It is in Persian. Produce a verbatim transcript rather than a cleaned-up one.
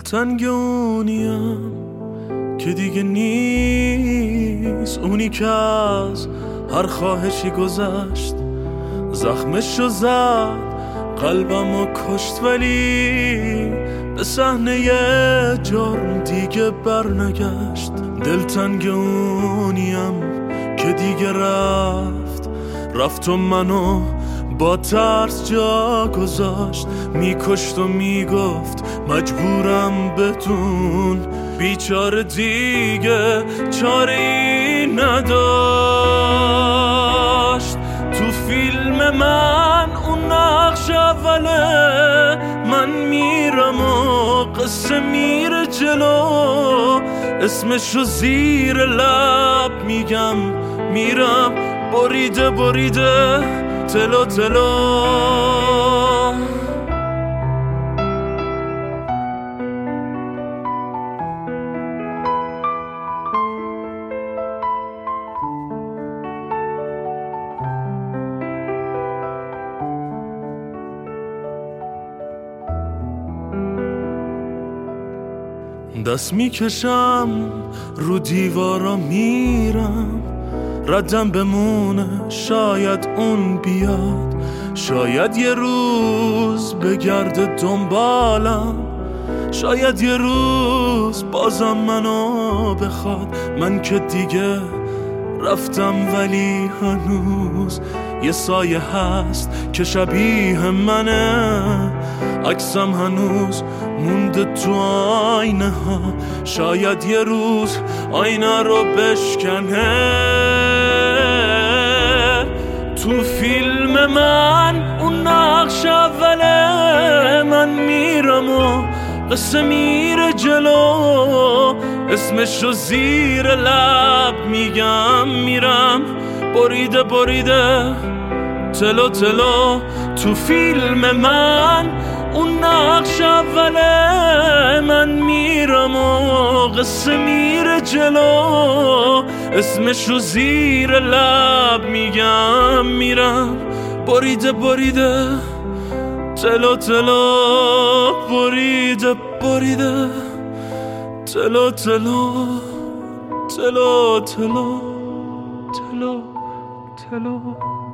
دلتنگ اونیم که دیگه نیست، اونی که از هر خواهشی گذشت، زخمشو زد قلبمو کشت، ولی به صحنه جرم دیگه برنگشت. دلتنگ اونیم که دیگه رفت رفت و منو با ترس جا گذاشت، میکشت و میگفت مجبورم بدون، بیچاره دیگه چاره ای نداشت. تو فیلم من اون نقش اوله، من میرم و قصه میره جلو، اسمشو زیر لب میگم میرم، بریده بریده تلو تلو. دست میکشم رو دیوارا میرم، ردم بمونه شاید اون بیاد، شاید یه روز بگرده دنبالم، شاید یه روز بازم منو بخواد. من که دیگه رفتم ولی هنوز یه سایه هست که شبیه منه، عکسم هنوز مونده تو آینه ها، شاید یه روز آینه رو بشکنه. تو فیلم من اون نقش اوله، من میرم و قصه میره جلو، اسمشو زیر لب میگم میرم، بریده بریده تلو تلو. تو فیلم من اون نقش اوله، من میرم و قصه میره جلو، اسمشو زیر لب میگم میرم، بریده بریده تلو تلو، بریده بریده تلو تلو تلو تلو تلو تلو.